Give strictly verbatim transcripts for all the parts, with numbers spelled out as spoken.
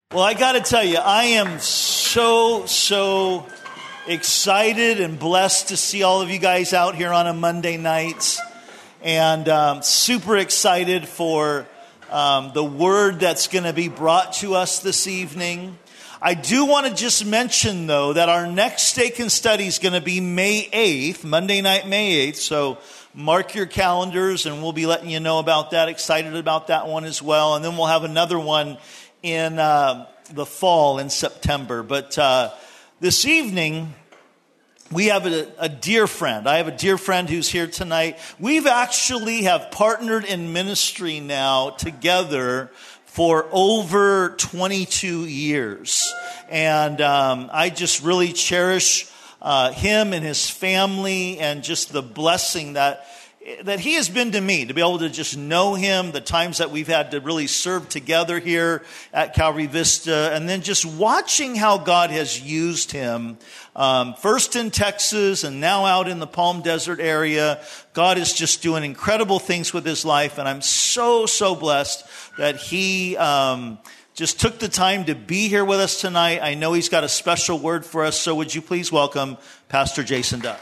Well, I got to tell you, I am so, so excited and blessed to see all of you guys out here on a Monday night. And um, super excited for um, the word that's going to be brought to us this evening. I do want to just mention, though, that our next Stake and Study is going to be May eighth, Monday night, May eighth. So mark your calendars, and we'll be letting you know about that. Excited about that one as well. And then we'll have another one in uh, the fall in September. But uh, this evening, we have a, a dear friend. I have a dear friend who's here tonight. We've actually have partnered in ministry now together for over twenty-two years. And um, I just really cherish uh, him and his family and just the blessing that that he has been to me, to be able to just know him, the times that we've had to really serve together here at Calvary Vista, and then just watching how God has used him, um, first in Texas and now out in the Palm Desert area. God is just doing incredible things with his life, and I'm so, so blessed that he um, just took the time to be here with us tonight. I know he's got a special word for us, so would you please welcome Pastor Jason Duck.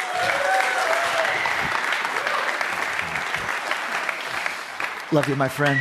Love you, my friend.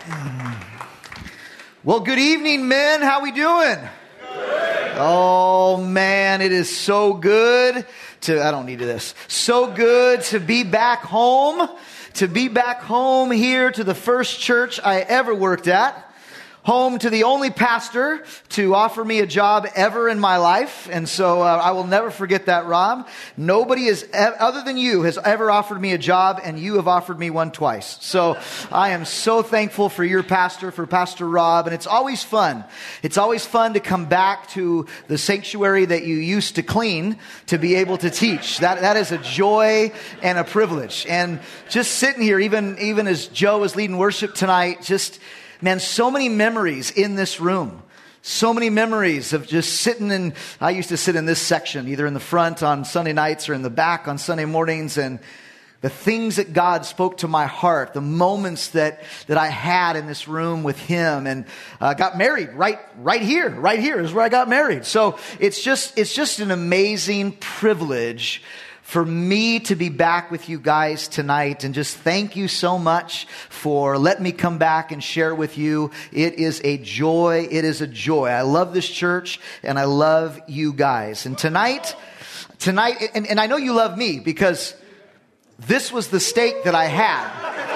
Well, good evening, men. How we doing? Good. Oh, man, it is so good to, I don't need this, so good to be back home, to be back home here to the first church I ever worked at. Home to the only pastor to offer me a job ever in my life. And so uh, I will never forget that, Rob. Nobody is, other than you, has ever offered me a job, and you have offered me one twice. So I am so thankful for your pastor, for Pastor Rob. And it's always fun. It's always fun to come back to the sanctuary that you used to clean to be able to teach. That That is a joy and a privilege. And just sitting here, even, even as Joe was leading worship tonight, just... Man, so many memories in this room. So many memories of just sitting in, I used to sit in this section, either in the front on Sunday nights or in the back on Sunday mornings, and the things that God spoke to my heart, the moments that, that I had in this room with him, and uh, got married right, right here, right here is where I got married. So it's just, it's just an amazing privilege for me to be back with you guys tonight, and just thank you so much for letting me come back and share with you. It is a joy. It is a joy. I love this church, and I love you guys. And tonight, tonight, and, and I know you love me because this was the steak that I had.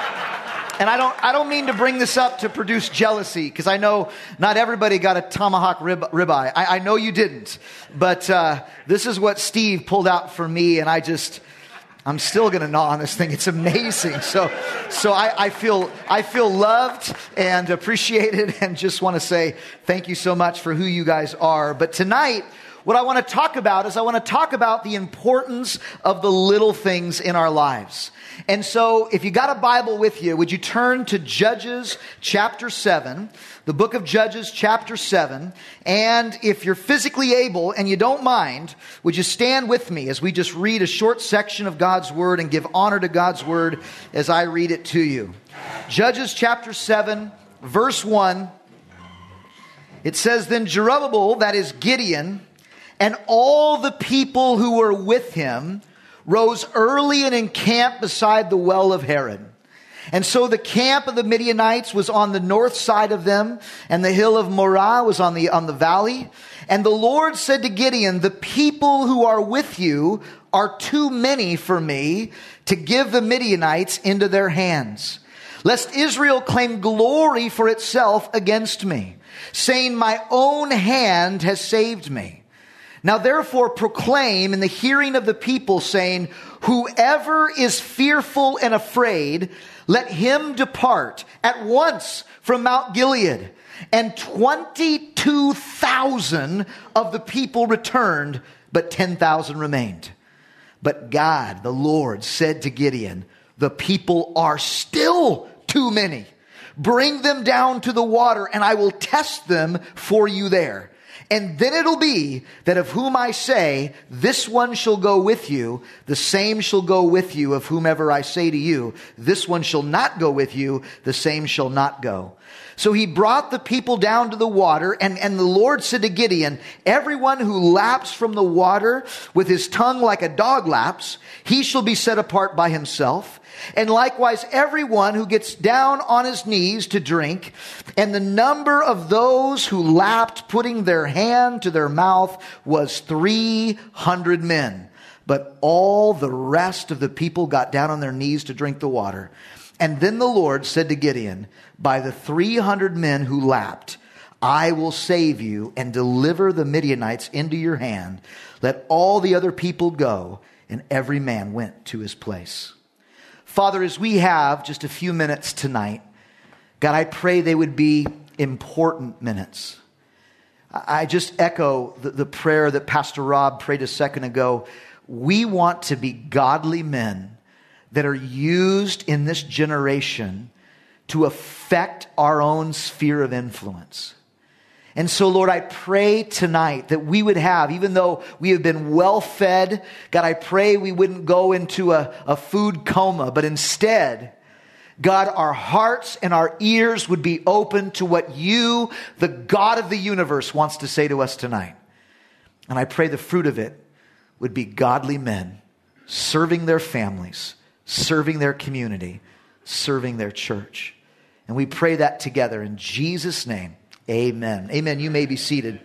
And I don't, I don't mean to bring this up to produce jealousy, because I know not everybody got a tomahawk rib, ribeye. I, I know you didn't, but uh, this is what Steve pulled out for me, and I just, I'm still gonna gnaw on this thing. It's amazing. So, so I, I feel, I feel loved and appreciated, and just want to say thank you so much for who you guys are. But tonight, what I want to talk about is I want to talk about the importance of the little things in our lives. And so if you got a Bible with you, would you turn to Judges chapter seven, the book of Judges chapter seven. And if you're physically able and you don't mind, would you stand with me as we just read a short section of God's word and give honor to God's word as I read it to you. Judges chapter seven, verse one. It says, "Then Jerubbaal," that is Gideon, "and all the people who were with him rose early and encamped beside the well of Harod. And so the camp of the Midianites was on the north side of them, and the hill of Morah was on the, on the valley. And the Lord said to Gideon, 'The people who are with you are too many for me to give the Midianites into their hands, lest Israel claim glory for itself against me, saying, my own hand has saved me. Now therefore proclaim in the hearing of the people, saying, whoever is fearful and afraid, let him depart at once from Mount Gilead. And twenty-two thousand of the people returned, but ten thousand remained. But God, the Lord, said to Gideon, the people are still too many. Bring them down to the water, and I will test them for you there. And then it'll be that of whom I say, this one shall go with you, the same shall go with you. Of whomever I say to you, this one shall not go with you, the same shall not go. So he brought the people down to the water, and, and the Lord said to Gideon, everyone who laps from the water with his tongue like a dog laps, he shall be set apart by himself. And likewise, everyone who gets down on his knees to drink. And the number of those who lapped, putting their hand to their mouth, was three hundred men. But all the rest of the people got down on their knees to drink the water. And then the Lord said to Gideon, by the three hundred men who lapped, I will save you and deliver the Midianites into your hand. Let all the other people go. And every man went to his place. Father, as we have just a few minutes tonight, God, I pray they would be important minutes. I just echo the, the prayer that Pastor Rob prayed a second ago. We want to be godly men that are used in this generation to affect our own sphere of influence. And so, Lord, I pray tonight that we would have, even though we have been well fed, God, I pray we wouldn't go into a, a food coma, but instead, God, our hearts and our ears would be open to what you, the God of the universe, wants to say to us tonight. And I pray the fruit of it would be godly men serving their families, serving their community, serving their church. And we pray that together in Jesus' name. Amen. Amen. You may be seated.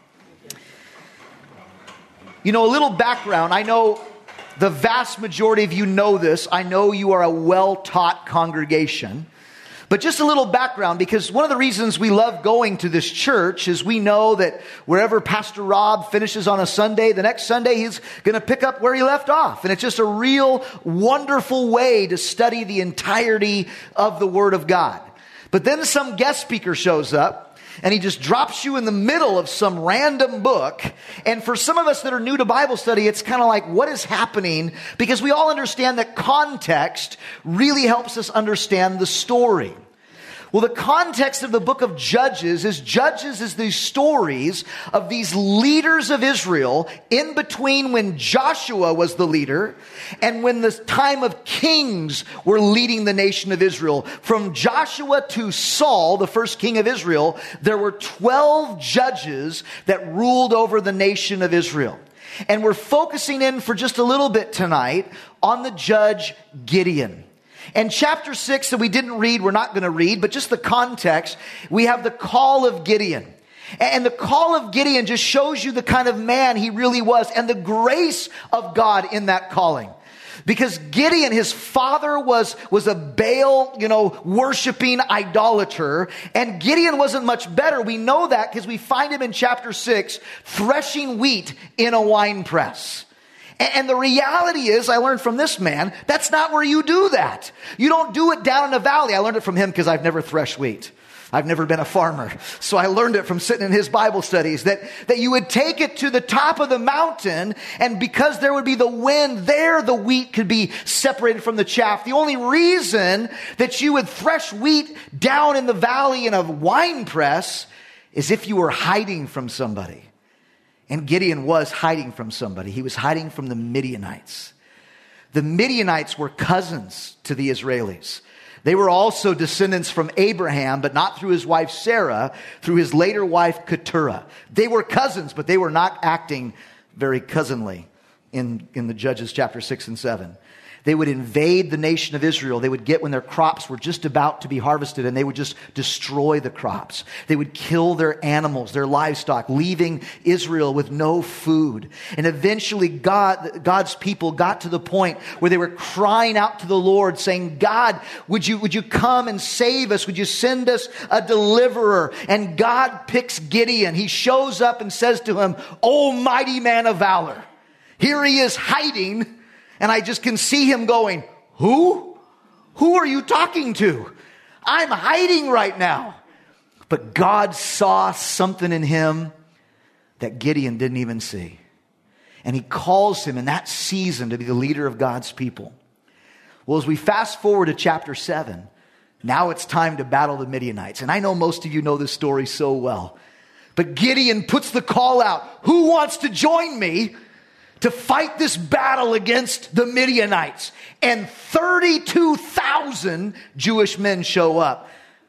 You know, a little background. I know the vast majority of you know this. I know you are a well-taught congregation. But just a little background, because one of the reasons we love going to this church is we know that wherever Pastor Rob finishes on a Sunday, the next Sunday he's going to pick up where he left off. And it's just a real wonderful way to study the entirety of the Word of God. But then some guest speaker shows up, and he just drops you in the middle of some random book. And for some of us that are new to Bible study, it's kind of like, what is happening? Because we all understand that context really helps us understand the story. Well, the context of the book of Judges is Judges is these stories of these leaders of Israel in between when Joshua was the leader and when the time of kings were leading the nation of Israel. From Joshua to Saul, the first king of Israel, there were twelve judges that ruled over the nation of Israel. And we're focusing in for just a little bit tonight on the judge Gideon. And chapter six that we didn't read, we're not going to read, but just the context, we have the call of Gideon. And the call of Gideon just shows you the kind of man he really was and the grace of God in that calling. Because Gideon, his father was, was a Baal, you know, worshiping idolater. And Gideon wasn't much better. We know that because we find him in chapter six, threshing wheat in a wine press. And the reality is, I learned from this man, that's not where you do that. You don't do it down in the valley. I learned it from him because I've never threshed wheat. I've never been a farmer. So I learned it from sitting in his Bible studies that, that you would take it to the top of the mountain, and because there would be the wind there, the wheat could be separated from the chaff. The only reason that you would thresh wheat down in the valley in a wine press is if you were hiding from somebody. And Gideon was hiding from somebody. He was hiding from the Midianites. The Midianites were cousins to the Israelis. They were also descendants from Abraham, but not through his wife Sarah, through his later wife Keturah. They were cousins, but they were not acting very cousinly in, in the Judges chapter six and seven. They would invade the nation of Israel. They would get when their crops were just about to be harvested, and they would just destroy the crops. They would kill their animals, their livestock, leaving Israel with no food. And eventually God, God's people got to the point where they were crying out to the Lord saying, God, would you, would you come and save us? Would you send us a deliverer? And God picks Gideon. He shows up and says to him, "O mighty man of valor." Here he is hiding. And I just can see him going, who? Who are you talking to? I'm hiding right now. But God saw something in him that Gideon didn't even see. And he calls him in that season to be the leader of God's people. Well, as we fast forward to chapter seven, now it's time to battle the Midianites. And I know most of you know this story so well. But Gideon puts the call out, who wants to join me to fight this battle against the Midianites? And thirty-two thousand Jewish men show up.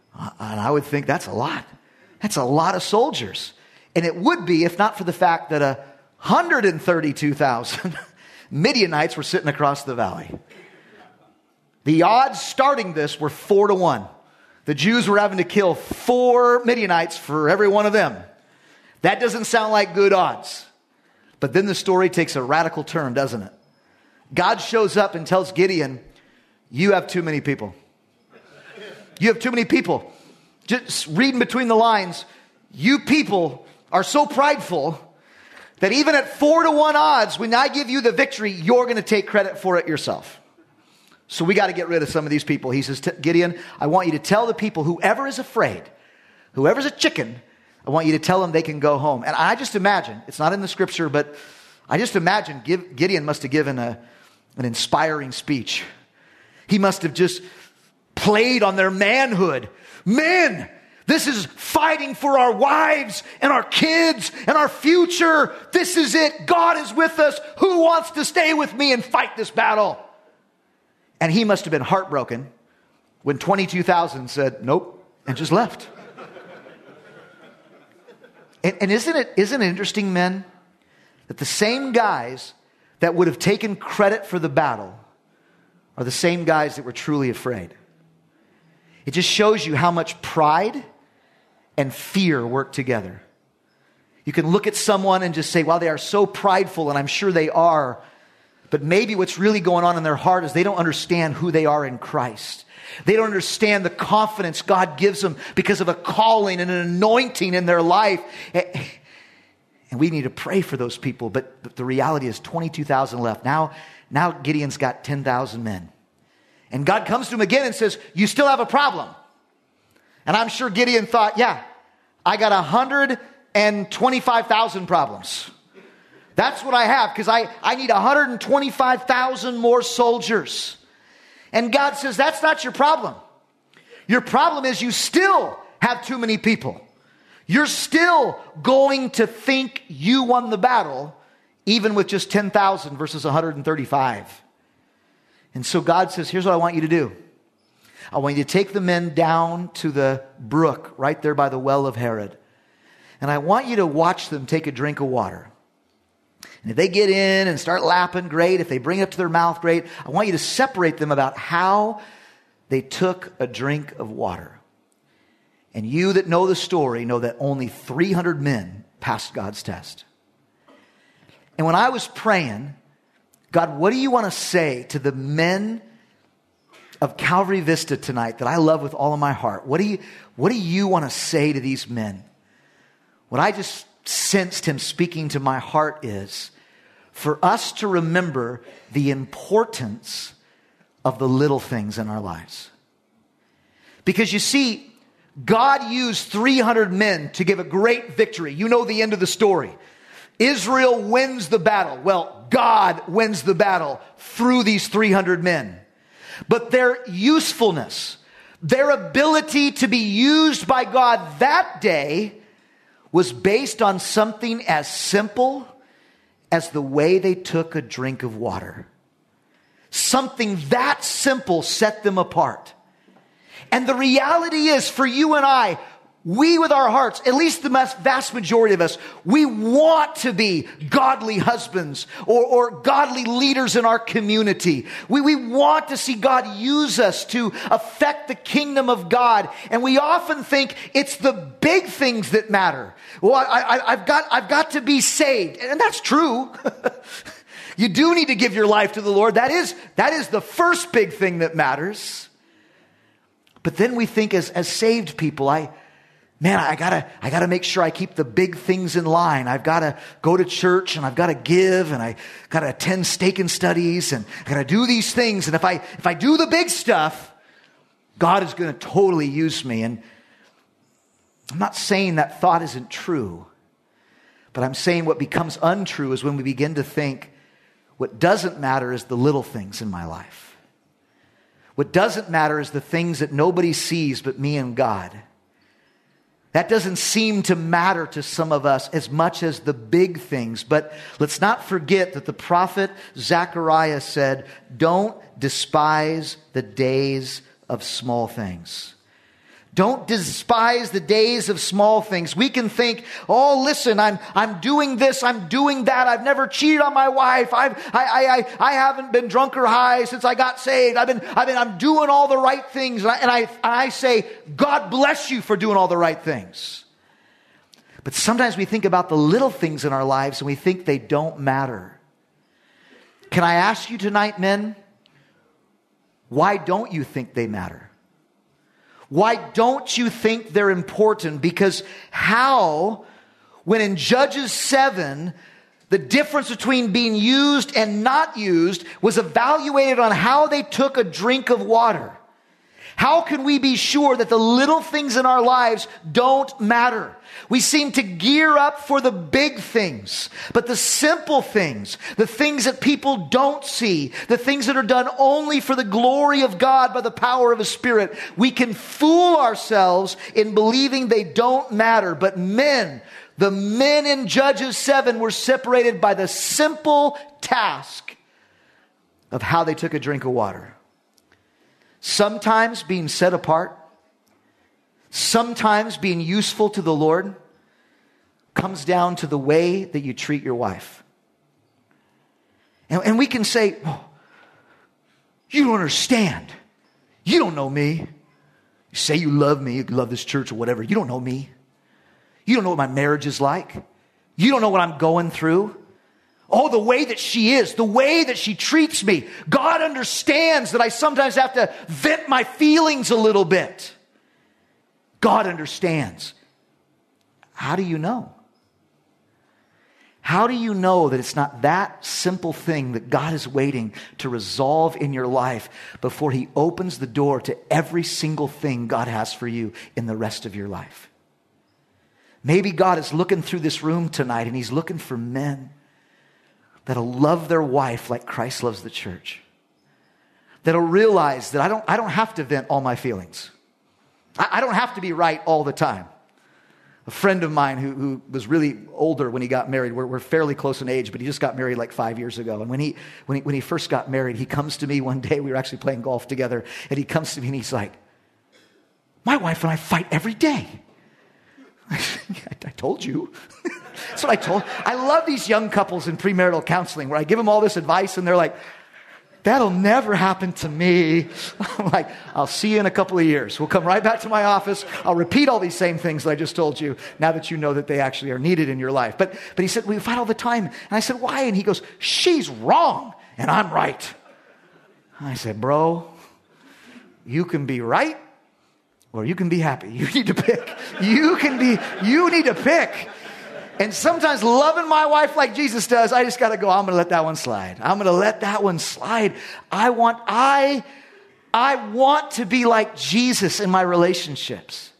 And I would think that's a lot. That's a lot of soldiers. And it would be if not for the fact that one hundred thirty-two thousand Midianites were sitting across the valley. The odds starting this were four to one. The Jews were having to kill four Midianites for every one of them. That doesn't sound like good odds. But then the story takes a radical turn, doesn't it? God shows up and tells Gideon, you have too many people. You have too many people. Just reading between the lines, you people are so prideful that even at four to one odds, when I give you the victory, you're going to take credit for it yourself. So we got to get rid of some of these people. He says, Gideon, I want you to tell the people, whoever is afraid, whoever's a chicken, I want you to tell them they can go home. And I just imagine, it's not in the scripture, but I just imagine Gideon must have given a, an inspiring speech. He must have just played on their manhood. Men, this is fighting for our wives and our kids and our future. This is it. God is with us. Who wants to stay with me and fight this battle? And he must have been heartbroken when twenty-two thousand said, nope, and just left. and, and isn't it, isn't it interesting, men, that the same guys that would have taken credit for the battle are the same guys that were truly afraid? It just shows you how much pride and fear work together. You can look at someone and just say, wow, they are so prideful, and I'm sure they are. But maybe what's really going on in their heart is they don't understand who they are in Christ. They don't understand the confidence God gives them because of a calling and an anointing in their life. And we need to pray for those people. But the reality is twenty-two thousand left. Now, now Gideon's got ten thousand men. And God comes to him again and says, you still have a problem. And I'm sure Gideon thought, yeah, I got one hundred twenty-five thousand problems. That's what I have, because I, I need one hundred twenty-five thousand more soldiers. And God says, that's not your problem. Your problem is you still have too many people. You're still going to think you won the battle, even with just ten thousand versus one hundred thirty-five. And so God says, here's what I want you to do. I want you to take the men down to the brook right there by the well of Herod. And I want you to watch them take a drink of water. And if they get in and start lapping, great. If they bring it up to their mouth, great. I want you to separate them about how they took a drink of water. And you that know the story know that only three hundred men passed God's test. And when I was praying, God, what do you want to say to the men of Calvary Vista tonight that I love with all of my heart? What do you, what do you want to say to these men? What I just sensed him speaking to my heart is for us to remember the importance of the little things in our lives. Because you see, God used three hundred men to give a great victory. You know the end of the story. Israel wins the battle. Well, God wins the battle through these three hundred men. But their usefulness, their ability to be used by God that day was based on something as simple as the way they took a drink of water. Something that simple set them apart. And the reality is, for you and I, we with our hearts, at least the vast majority of us, we want to be godly husbands or, or godly leaders in our community. We, we want to see God use us to affect the kingdom of God. And we often think it's the big things that matter. Well, I, I, I've got, I've got to be saved. And that's true. You do need to give your life to the Lord. That is, that is the first big thing that matters. But then we think as, as saved people, I, Man, I gotta, I gotta make sure I keep the big things in line. I've gotta go to church and I've gotta give and I gotta attend stake and studies and I gotta do these things. And if I, if I do the big stuff, God is going to totally use me. And I'm not saying that thought isn't true, but I'm saying what becomes untrue is when we begin to think what doesn't matter is the little things in my life. What doesn't matter is the things that nobody sees but me and God. That doesn't seem to matter to some of us as much as the big things. But let's not forget that the prophet Zechariah said, don't despise the days of small things. Don't despise the days of small things. We can think, oh, listen, I'm, I'm doing this, I'm doing that. I've never cheated on my wife. I've, I, I, I, I haven't been drunk or high since I got saved. I've been, I've been, I'm doing all the right things. And I, and I, and I say, God bless you for doing all the right things. But sometimes we think about the little things in our lives and we think they don't matter. Can I ask you tonight, men, why don't you think they matter? Why don't you think they're important? Because how, when in Judges seven, the difference between being used and not used was evaluated on how they took a drink of water. How can we be sure that the little things in our lives don't matter? We seem to gear up for the big things, but the simple things, the things that people don't see, the things that are done only for the glory of God by the power of His Spirit, we can fool ourselves in believing they don't matter. But men, the men in Judges seven were separated by the simple task of how they took a drink of water. Sometimes being set apart, sometimes being useful to the Lord comes down to the way that you treat your wife. And, and we can say, oh, you don't understand. You don't know me. You say you love me, you love this church or whatever. You don't know me. You don't know what my marriage is like. You don't know what I'm going through. Oh, the way that she is, the way that she treats me. God understands that I sometimes have to vent my feelings a little bit. God understands. How do you know? How do you know that it's not that simple thing that God is waiting to resolve in your life before He opens the door to every single thing God has for you in the rest of your life? Maybe God is looking through this room tonight and He's looking for men that'll love their wife like Christ loves the church. That'll realize that I don't, I don't have to vent all my feelings. I, I don't have to be right all the time. A friend of mine who, who was really older when he got married, we're, we're fairly close in age, but he just got married like five years ago. And when he, when he, when he first got married, he comes to me one day, we were actually playing golf together, and he comes to me and he's like, my wife and I fight every day. I, I told you. That's what I told. I love these young couples in premarital counseling where I give them all this advice and they're like, that'll never happen to me. I'm like, I'll see you in a couple of years. We'll come right back to my office. I'll repeat all these same things that I just told you now that you know that they actually are needed in your life. But, but he said, we fight all the time. And I said, why? And he goes, she's wrong and I'm right. I said, bro, you can be right or you can be happy. You need to pick. You can be, you need to pick. And sometimes loving my wife like Jesus does, I just got to go, I'm going to let that one slide. I'm going to let that one slide. I want, I, I want to be like Jesus in my relationships.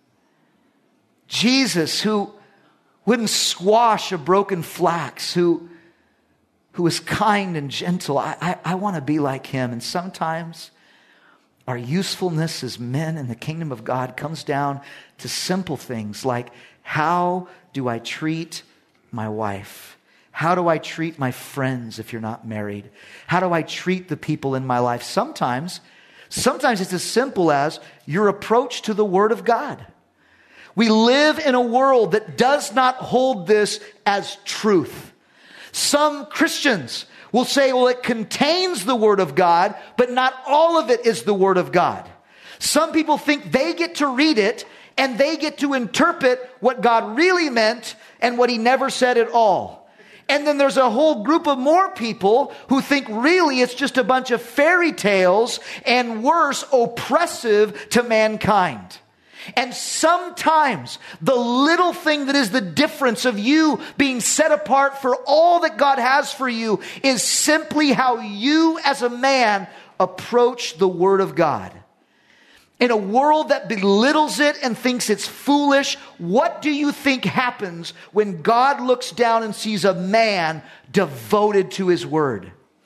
Jesus who wouldn't squash a broken flax, who, who is kind and gentle. I, I, I want to be like Him. And sometimes our usefulness as men in the kingdom of God comes down to simple things like, how do I treat my wife? How do I treat my friends if you're not married? How do I treat the people in my life? Sometimes, sometimes it's as simple as your approach to the Word of God. We live in a world that does not hold this as truth. Some Christians will say, well, it contains the Word of God, but not all of it is the Word of God. Some people think they get to read it and they get to interpret what God really meant and what He never said at all. And then there's a whole group of more people who think really it's just a bunch of fairy tales and worse, oppressive to mankind. And sometimes the little thing that is the difference of you being set apart for all that God has for you is simply how you as a man approach the Word of God. In a world that belittles it and thinks it's foolish, what do you think happens when God looks down and sees a man devoted to His Word?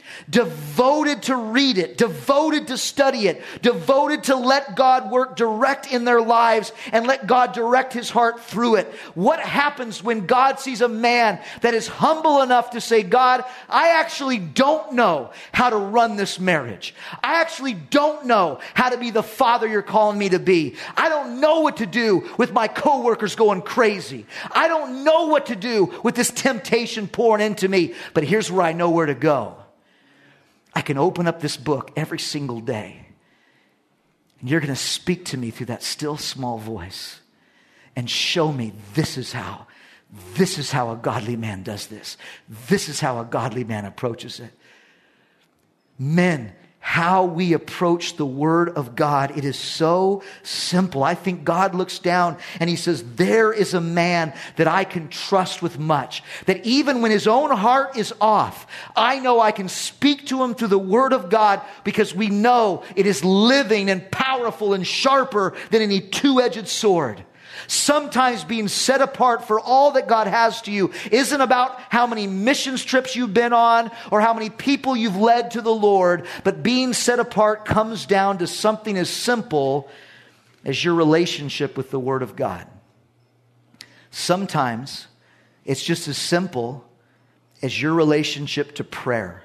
devoted to read it, devoted to study it, devoted to let God work direct in their lives and let God direct his heart through it. What happens when God sees a man that is humble enough to say, God, I actually don't know how to run this marriage. I actually don't know how to be the father you're calling me to be. I don't know what to do with my coworkers going crazy. I don't know what to do with this temptation pouring into me. But here's where I know where to go. I can open up this book every single day, and you're going to speak to me through that still small voice and show me this is how, this is how a godly man does this. This is how a godly man approaches it. Men, how we approach the Word of God, it is so simple. I think God looks down and he says, there is a man that I can trust with much. That even when his own heart is off, I know I can speak to him through the Word of God because we know it is living and powerful and sharper than any two-edged sword. Sometimes being set apart for all that God has to you isn't about how many missions trips you've been on or how many people you've led to the Lord, but being set apart comes down to something as simple as your relationship with the Word of God. Sometimes it's just as simple as your relationship to prayer.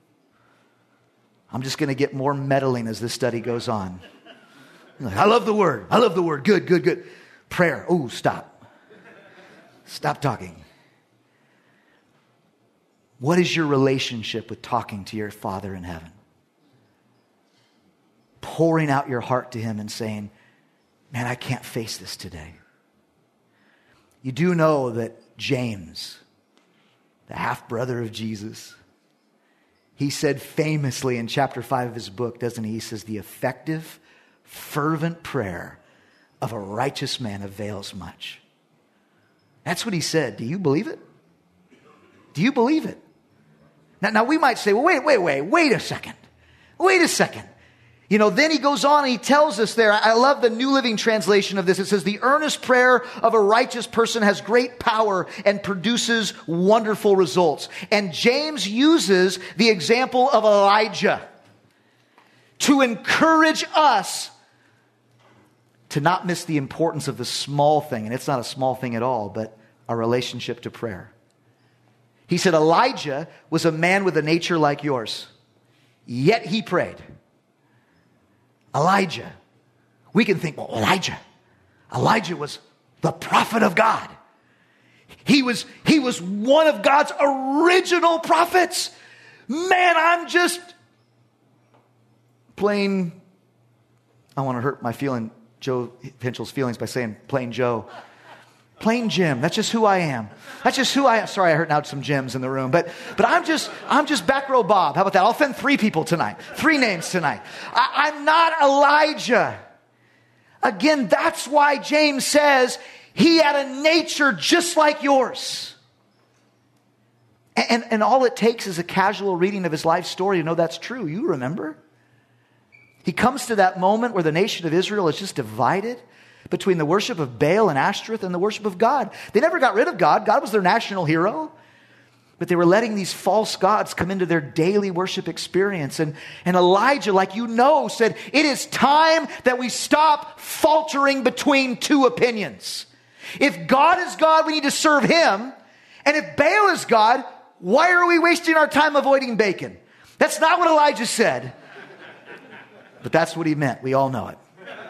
I'm just going to get more meddling as this study goes on. I love the Word. I love the Word. Good, good, good. Prayer. Oh, stop. Stop talking. What is your relationship with talking to your Father in heaven? Pouring out your heart to him and saying, man, I can't face this today. You do know that James, the half-brother of Jesus, he said famously in chapter five of his book, doesn't he? He says, the effective, fervent prayer of a righteous man avails much. That's what he said. Do you believe it? Do you believe it? Now, now we might say, well, wait, wait, wait, wait a second. Wait a second. You know, then he goes on and he tells us there, I love the New Living Translation of this. It says, the earnest prayer of a righteous person has great power and produces wonderful results. And James uses the example of Elijah to encourage us to not miss the importance of the small thing. And it's not a small thing at all, but our relationship to prayer. He said, Elijah was a man with a nature like yours, yet he prayed. Elijah. We can think, well, Elijah. Elijah was the prophet of God. He was, he was one of God's original prophets. Man, I'm just plain, I want to hurt my feeling, Joe Hinchel's feelings by saying plain Joe. Plain Jim. That's just who I am. That's just who I am. Sorry, I heard now some Jims in the room. But but I'm just I'm just back row Bob. How about that? I'll offend three people tonight. Three names tonight. I, I'm not Elijah. Again, that's why James says he had a nature just like yours. And, and all it takes is a casual reading of his life story to know that's true. You remember? He comes to that moment where the nation of Israel is just divided between the worship of Baal and Ashtoreth and the worship of God. They never got rid of God. God was their national hero. But they were letting these false gods come into their daily worship experience. And, and Elijah, like you know, said, it is time that we stop faltering between two opinions. If God is God, we need to serve him. And if Baal is God, why are we wasting our time avoiding bacon? That's not what Elijah said. But that's what he meant. We all know it.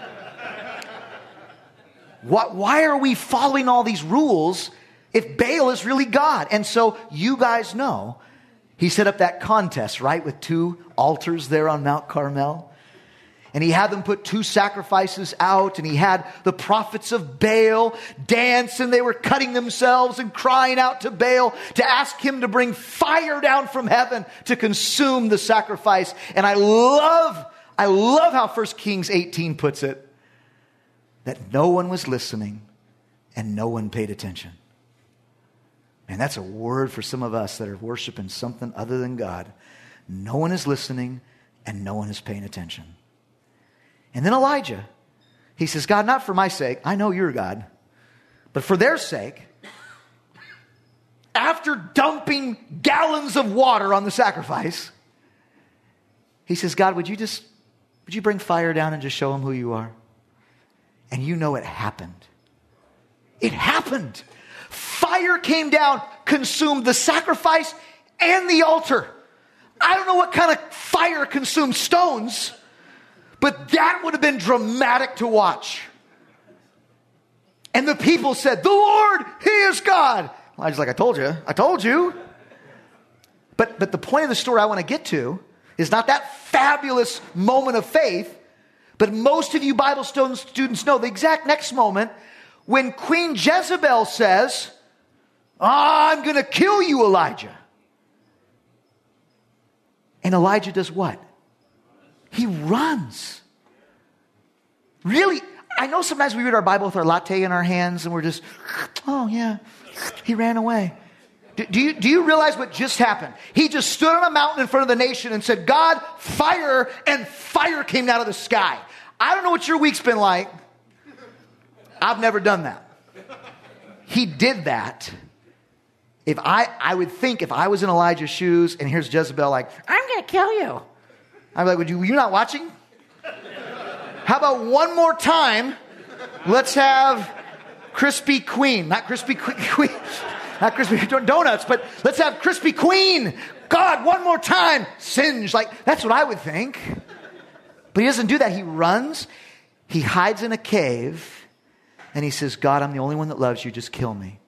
What, why are we following all these rules if Baal is really God? And so you guys know, he set up that contest, right? With two altars there on Mount Carmel. And he had them put two sacrifices out. And he had the prophets of Baal dance. And they were cutting themselves and crying out to Baal to ask him to bring fire down from heaven to consume the sacrifice. And I love, I love how First Kings eighteen puts it. That no one was listening and no one paid attention. Man, that's a word for some of us that are worshiping something other than God. No one is listening and no one is paying attention. And then Elijah, he says, God, not for my sake, I know you're God, but for their sake, after dumping gallons of water on the sacrifice, He says, God, would you just, would you bring fire down and just show him who you are? And you know it happened. It happened. Fire came down, consumed the sacrifice and the altar. I don't know what kind of fire consumed stones, but that would have been dramatic to watch. And the people said, the Lord, he is God. Elijah's like, I told you, I told you. But, but the point of the story I want to get to is not that fabulous moment of faith, but most of you Bible students know the exact next moment when Queen Jezebel says, I'm going to kill you, Elijah. And Elijah does what? He runs. Really, I know sometimes we read our Bible with our latte in our hands and we're just, oh yeah, he ran away. Do, do you, do you realize what just happened? He just stood on a mountain in front of the nation and said, God, fire, and fire came out of the sky. I don't know what your week's been like. I've never done that. He did that. If I, I would think if I was in Elijah's shoes and here's Jezebel like, I'm going to kill you. I'd be like, would you, you're not watching? How about one more time? Let's have Krispy Queen, not Krispy Queen, not Krispy Donuts, but let's have Krispy Queen. God, one more time. Singe. Like, that's what I would think. But he doesn't do that. He runs. He hides in a cave. And he says, God, I'm the only one that loves you. Just kill me.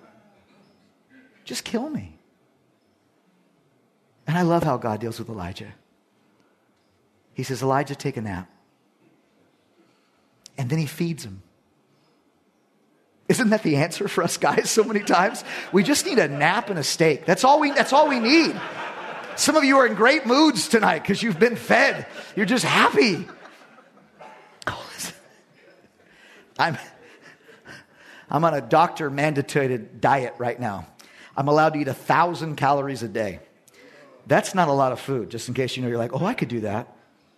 Just kill me. And I love how God deals with Elijah. He says, Elijah, take a nap. And then he feeds him. Isn't that the answer for us guys so many times? We just need a nap and a steak. That's all we, that's all we need. Some of you are in great moods tonight because you've been fed. You're just happy. Oh, listen. I'm, I'm on a doctor mandated diet right now. I'm allowed to eat a thousand calories a day. That's not a lot of food, just in case you know you're like, oh, I could do that.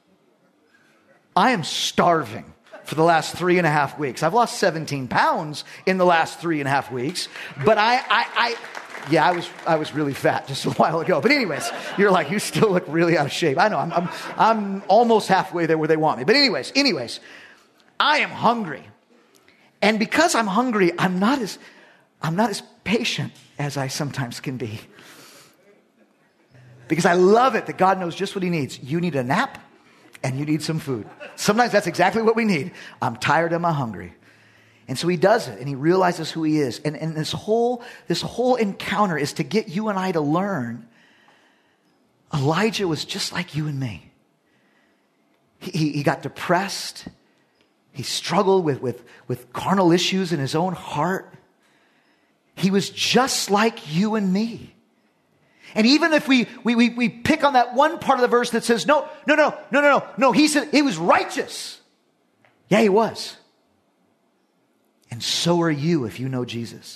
I am starving for the last three and a half weeks. I've lost seventeen pounds in the last three and a half weeks. But I, I, I yeah, I was, I was really fat just a while ago. But anyways, you're like, you still look really out of shape. I know, I'm, I'm, I'm almost halfway there where they want me. But anyways, anyways, I am hungry. And because I'm hungry, I'm not as, I'm not as patient as I sometimes can be. Because I love it that God knows just what he needs. You need a nap and you need some food. Sometimes that's exactly what we need. I'm tired and I'm hungry. And so he does it and he realizes who he is. And, and this whole, this whole encounter is to get you and I to learn Elijah was just like you and me. He, he got depressed. He struggled with, with, with carnal issues in his own heart. He was just like you and me. And even if we, we, we, we pick on that one part of the verse that says, no, no, no, no, no, no, no, he said he was righteous. Yeah, he was. And so are you if you know Jesus.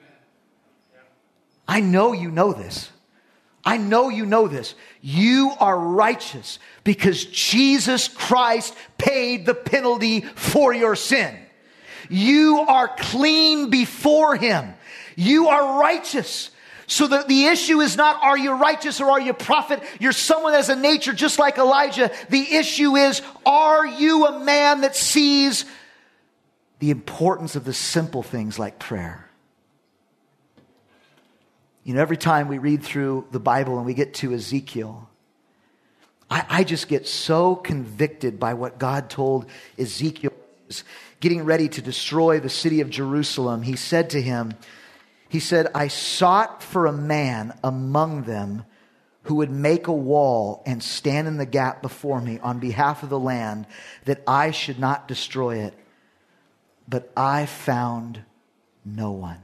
I know you know this. I know you know this. You are righteous because Jesus Christ paid the penalty for your sin. You are clean before him. You are righteous. So the, the issue is not, are you righteous or are you a prophet? You're someone that has a nature just like Elijah. The issue is, are you a man that sees the importance of the simple things like prayer? You know, every time we read through the Bible and we get to Ezekiel, I, I just get so convicted by what God told Ezekiel. Getting ready to destroy the city of Jerusalem, he said to him, he said, I sought for a man among them who would make a wall and stand in the gap before me on behalf of the land, that I should not destroy it. But I found no one.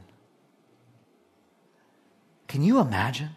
Can you imagine?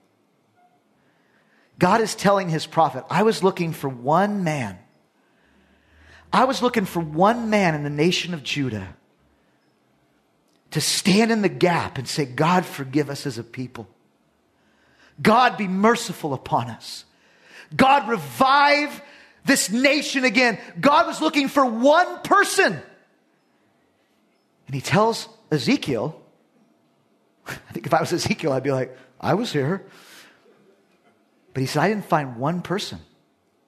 God is telling his prophet, I was looking for one man. I was looking for one man in the nation of Judah to stand in the gap and say, God, forgive us as a people. God, be merciful upon us. God, revive this nation again. God was looking for one person. And he tells Ezekiel, I think if I was Ezekiel, I'd be like, I was here. But he said, I didn't find one person.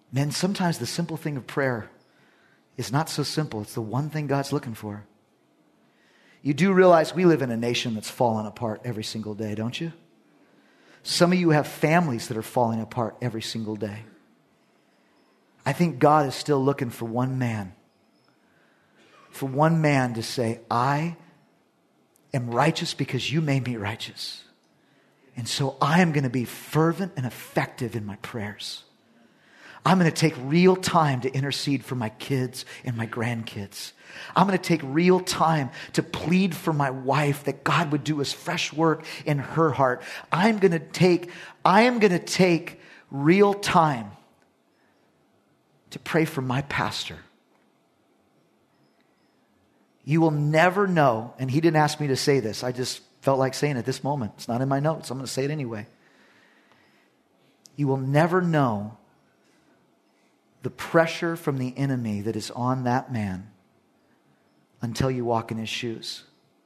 Men, sometimes the simple thing of prayer is not so simple. It's the one thing God's looking for. You do realize we live in a nation that's falling apart every single day, don't you? Some of you have families that are falling apart every single day. I think God is still looking for one man. For one man to say, I am righteous because you made me righteous. And so I am going to be fervent and effective in my prayers. I'm going to take real time to intercede for my kids and my grandkids. I'm going to take real time to plead for my wife that God would do his fresh work in her heart. I'm going to take, I am going to take real time to pray for my pastor. You will never know, and he didn't ask me to say this. I just felt like saying it this moment. It's not in my notes. I'm going to say it anyway. You will never know the pressure from the enemy that is on that man until you walk in his shoes.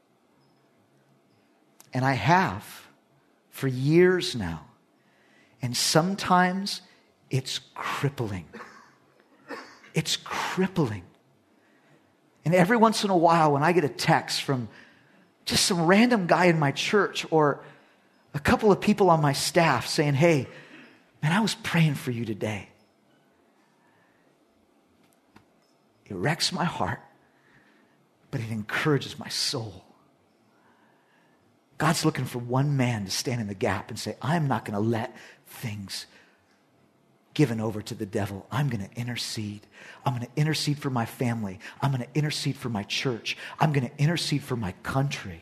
And I have for years now. And sometimes it's crippling. It's crippling. And every once in a while when I get a text from just some random guy in my church or a couple of people on my staff saying, hey, man, I was praying for you today. It wrecks my heart, but it encourages my soul. God's looking for one man to stand in the gap and say, I'm not going to let things given over to the devil. I'm going to intercede. I'm going to intercede for my family. I'm going to intercede for my church. I'm going to intercede for my country.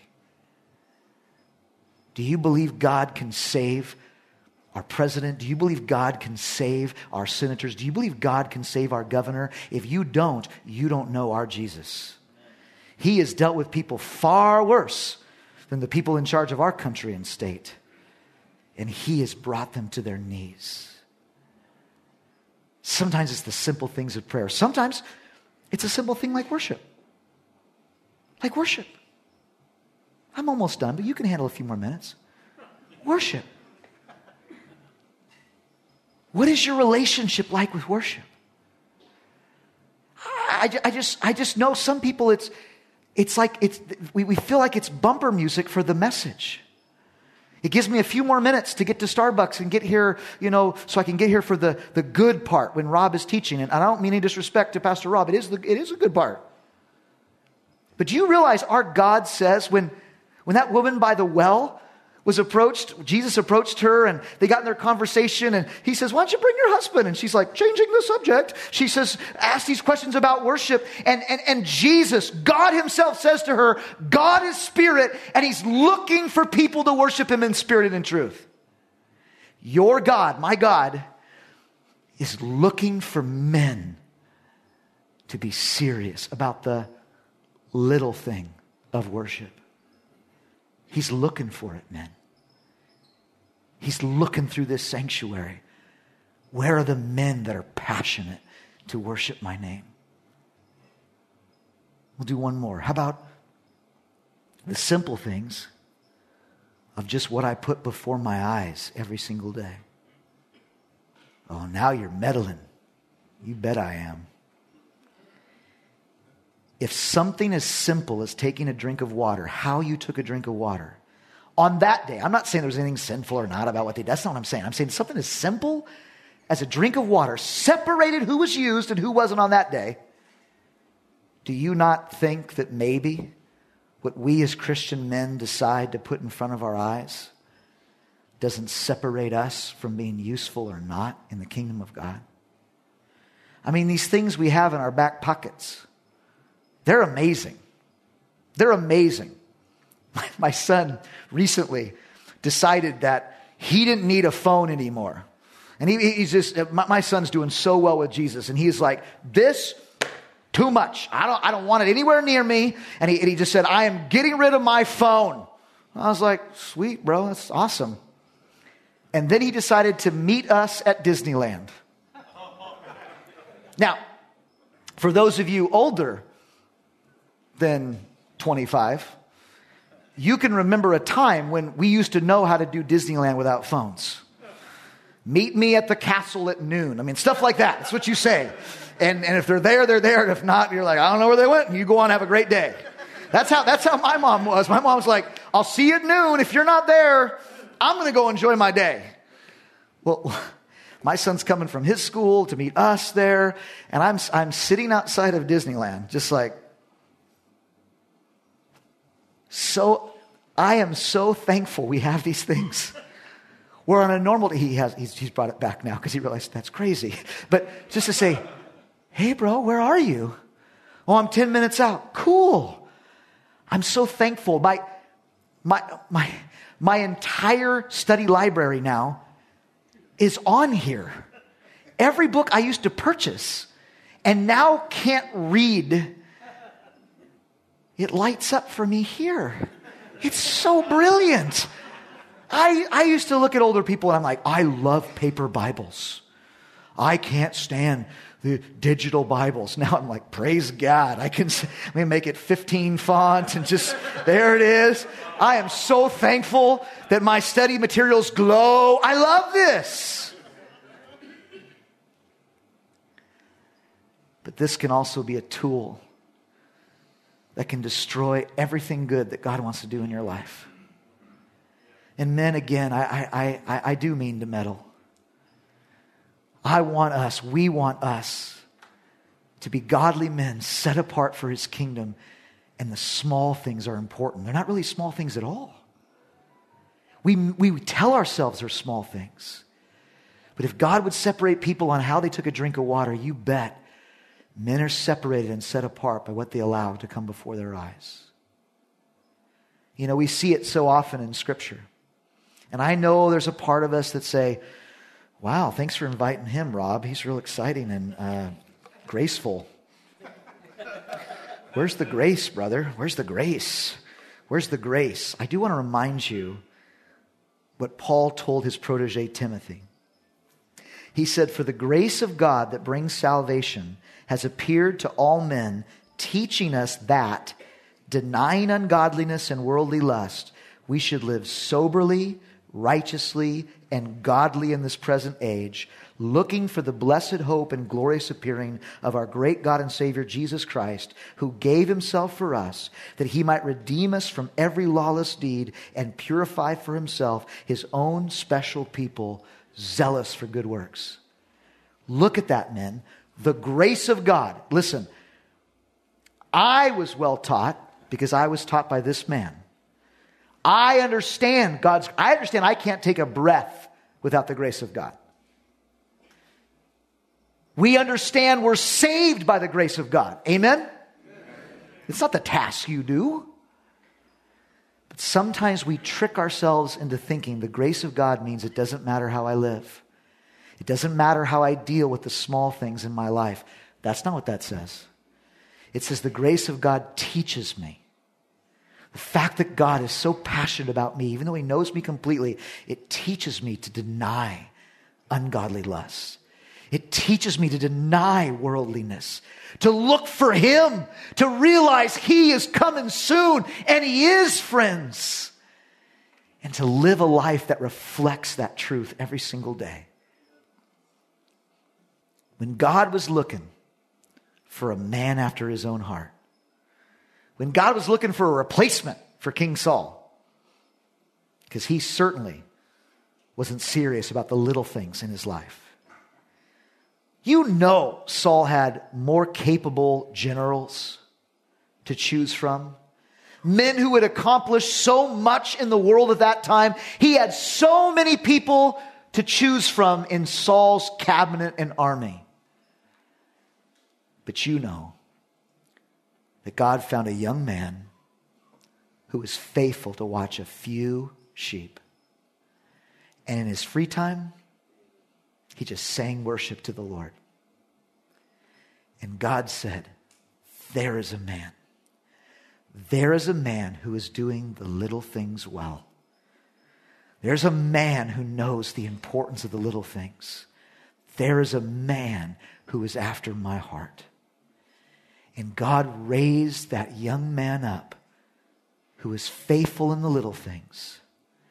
Do you believe God can save our president? Do you believe God can save our senators? Do you believe God can save our governor? If you don't, you don't know our Jesus. He has dealt with people far worse than the people in charge of our country and state. And he has brought them to their knees. Sometimes it's the simple things of prayer. Sometimes it's a simple thing like worship. Like worship. I'm almost done, but you can handle a few more minutes. Worship. What is your relationship like with worship? I, I just I just know some people it's it's like it's we, we feel like it's bumper music for the message. It gives me a few more minutes to get to Starbucks and get here, you know, so I can get here for the, the good part when Rob is teaching. And I don't mean any disrespect to Pastor Rob. It is the, it is a good part. But do you realize our God says when, when that woman by the well was approached, Jesus approached her and they got in their conversation and he says, why don't you bring your husband? And she's like, changing the subject. She says, ask these questions about worship. And, and, and Jesus, God himself says to her, God is spirit and he's looking for people to worship him in spirit and in truth. Your God, my God, is looking for men to be serious about the little thing of worship. He's looking for it, men. He's looking through this sanctuary. Where are the men that are passionate to worship my name? We'll do one more. How about the simple things of just what I put before my eyes every single day? Oh, now you're meddling. You bet I am. If something as simple as taking a drink of water, how you took a drink of water, on that day, I'm not saying there's anything sinful or not about what they did. That's not what I'm saying. I'm saying something as simple as a drink of water separated who was used and who wasn't on that day. Do you not think that maybe what we as Christian men decide to put in front of our eyes doesn't separate us from being useful or not in the kingdom of God? I mean, these things we have in our back pockets, they're amazing. They're amazing. My son recently decided that he didn't need a phone anymore. And he, he's just, my, my son's doing so well with Jesus. And he's like, this, too much. I don't, I don't want it anywhere near me. And he, and he just said, I am getting rid of my phone. I was like, sweet, bro, that's awesome. And then he decided to meet us at Disneyland. Now, for those of you older than twenty-five, you can remember a time when we used to know how to do Disneyland without phones. Meet me at the castle at noon. I mean, stuff like that. That's what you say. And, and if they're there, they're there. And if not, you're like, I don't know where they went. And you go on and have a great day. That's how, that's how my mom was. My mom was like, I'll see you at noon. If you're not there, I'm going to go enjoy my day. Well, my son's coming from his school to meet us there. And I'm, I'm sitting outside of Disneyland, just like, so, I am so thankful we have these things. Where on a normal day, he has, he's, he's brought it back now because he realized that's crazy. But just to say, hey bro, where are you? Oh, I'm ten minutes out. Cool. I'm so thankful. My, my, my, my entire study library now is on here. Every book I used to purchase and now can't read, it lights up for me here. It's so brilliant. I, I used to look at older people and I'm like, I love paper Bibles. I can't stand the digital Bibles. Now I'm like, praise God. I can I mean, make it fifteen font and just, there it is. I am so thankful that my study materials glow. I love this. But this can also be a tool that can destroy everything good that God wants to do in your life. And men, again, I, I, I, I do mean to meddle. I want us, we want us to be godly men set apart for his kingdom. And the small things are important. They're not really small things at all. We, we tell ourselves they're small things. But if God would separate people on how they took a drink of water, you bet men are separated and set apart by what they allow to come before their eyes. You know, we see it so often in Scripture. And I know there's a part of us that say, wow, thanks for inviting him, Rob. He's real exciting and uh, graceful. Where's the grace, brother? Where's the grace? Where's the grace? I do want to remind you what Paul told his protege Timothy. He said, for the grace of God that brings salvation has appeared to all men, teaching us that, denying ungodliness and worldly lust, we should live soberly, righteously, and godly in this present age, looking for the blessed hope and glorious appearing of our great God and Savior Jesus Christ, who gave himself for us, that he might redeem us from every lawless deed and purify for himself his own special people, zealous for good works. Look at that, men. The grace of God. Listen, I was well taught because I was taught by this man. I understand God's, I understand I can't take a breath without the grace of God. We understand we're saved by the grace of God. Amen? Amen. It's not the task you do. But sometimes we trick ourselves into thinking the grace of God means it doesn't matter how I live. It doesn't matter how I deal with the small things in my life. That's not what that says. It says the grace of God teaches me. The fact that God is so passionate about me, even though he knows me completely, it teaches me to deny ungodly lusts. It teaches me to deny worldliness, to look for him, to realize he is coming soon, and he is, friends, and to live a life that reflects that truth every single day. When God was looking for a man after his own heart, when God was looking for a replacement for King Saul, because he certainly wasn't serious about the little things in his life. You know Saul had more capable generals to choose from. Men who had accomplished so much in the world at that time. He had so many people to choose from in Saul's cabinet and army. But you know that God found a young man who was faithful to watch a few sheep. And in his free time, he just sang worship to the Lord. And God said, there is a man. There is a man who is doing the little things well. There's a man who knows the importance of the little things. There is a man who is after my heart. And God raised that young man up who is faithful in the little things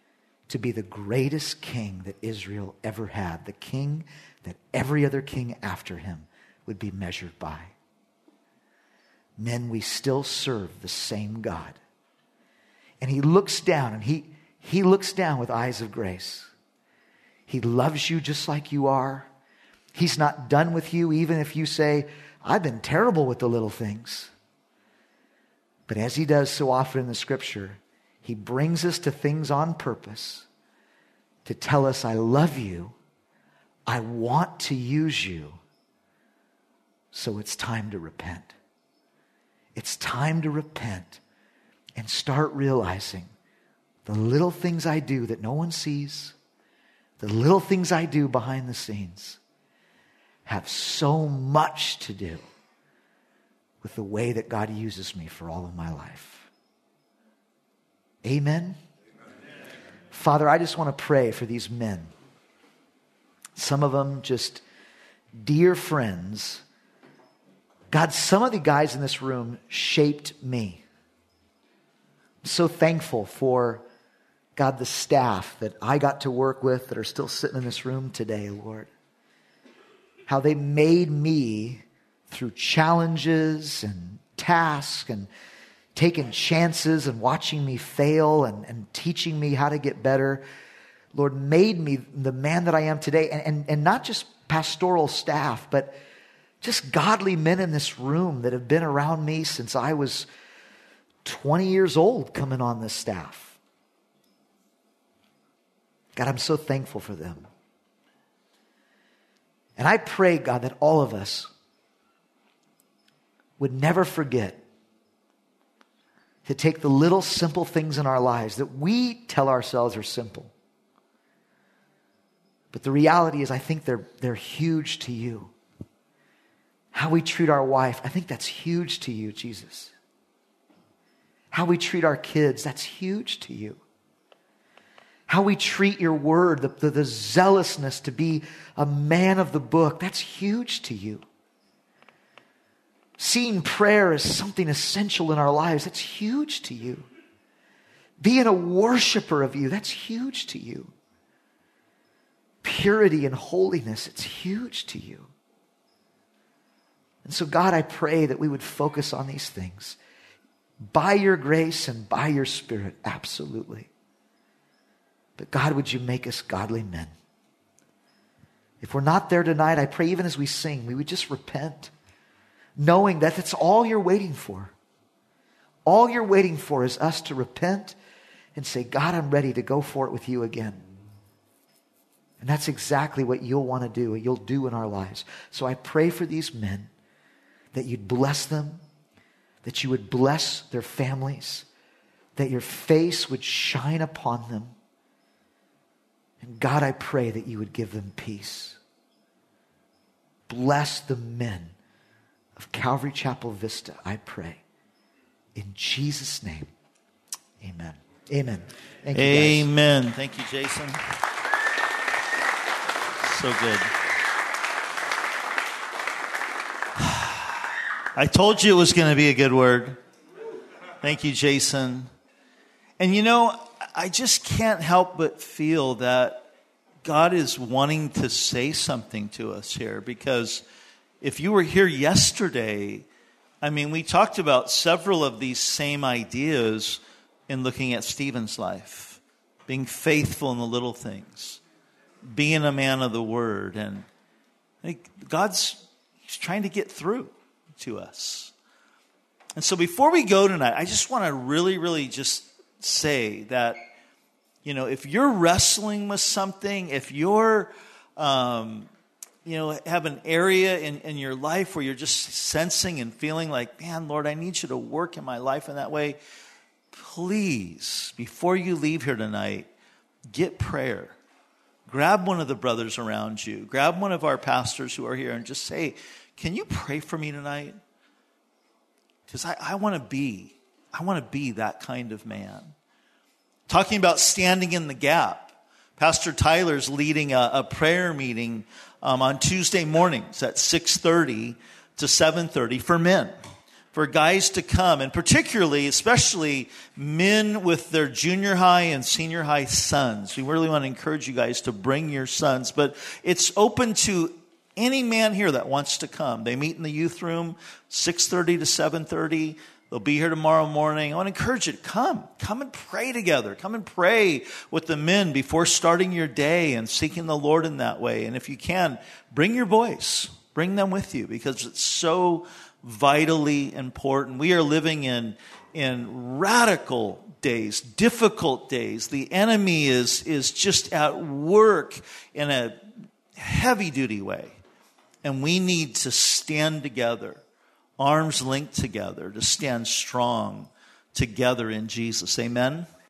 to be the greatest king that Israel ever had, the king that every other king after him would be measured by. Men, we still serve the same God. And he looks down, and he, he looks down with eyes of grace. He loves you just like you are. He's not done with you, even if you say, I've been terrible with the little things. But as he does so often in the scripture, he brings us to things on purpose to tell us, I love you. I want to use you. So it's time to repent. It's time to repent and start realizing the little things I do that no one sees, the little things I do behind the scenes have so much to do with the way that God uses me for all of my life. Amen? Amen. Father, I just want to pray for these men. Some of them just dear friends. God, some of the guys in this room shaped me. I'm so thankful for, God, the staff that I got to work with that are still sitting in this room today, Lord. How they made me through challenges and tasks and taking chances and watching me fail and, and teaching me how to get better. Lord, made me the man that I am today. And, and, and not just pastoral staff, but just godly men in this room that have been around me since I was twenty years old coming on this staff. God, I'm so thankful for them. And I pray, God, that all of us would never forget to take the little simple things in our lives that we tell ourselves are simple. But the reality is, I think they're, they're huge to you. How we treat our wife, I think that's huge to you, Jesus. How we treat our kids, that's huge to you. How we treat your word, the, the, the zealousness to be a man of the book, that's huge to you. Seeing prayer as something essential in our lives, that's huge to you. Being a worshiper of you, that's huge to you. Purity and holiness, it's huge to you. And so, God, I pray that we would focus on these things. By your grace and by your Spirit, absolutely. But God, would you make us godly men? If we're not there tonight, I pray even as we sing, we would just repent, knowing that that's all you're waiting for. All you're waiting for is us to repent and say, God, I'm ready to go for it with you again. And that's exactly what you'll want to do, you'll do in our lives. So I pray for these men, that you'd bless them, that you would bless their families, that your face would shine upon them. And God, I pray that you would give them peace. Bless the men of Calvary Chapel Vista, I pray. In Jesus' name, amen. Amen. Thank you, guys. Amen. Thank you, Jason. So good. I told you it was going to be a good word. Thank you, Jason. And you know, I just can't help but feel that God is wanting to say something to us here, because if you were here yesterday, I mean, we talked about several of these same ideas in looking at Stephen's life. Being faithful in the little things. Being a man of the word. And I think God's he's trying to get through to us. And so before we go tonight, I just want to really, really just say that, you know, if you're wrestling with something, if you're, um, you know, have an area in, in your life where you're just sensing and feeling like, man, Lord, I need you to work in my life in that way, please, before you leave here tonight, get prayer. Grab one of the brothers around you. Grab one of our pastors who are here and just say, can you pray for me tonight? Because I, I want to be, I want to be that kind of man. Talking about standing in the gap. Pastor Tyler's leading a, a prayer meeting um, on Tuesday mornings at six thirty to seven thirty for men. for guys to come, and particularly, especially men with their junior high and senior high sons. We really want to encourage you guys to bring your sons, but it's open to any man here that wants to come. They meet in the youth room, six thirty to seven thirty. They'll be here tomorrow morning. I want to encourage you to come. Come and pray together. Come and pray with the men before starting your day and seeking the Lord in that way. And if you can, bring your boys. Bring them with you because it's so vitally important. We are living in, in radical days, difficult days. The enemy is, is just at work in a heavy-duty way. And we need to stand together, arms linked together, to stand strong together in Jesus. Amen?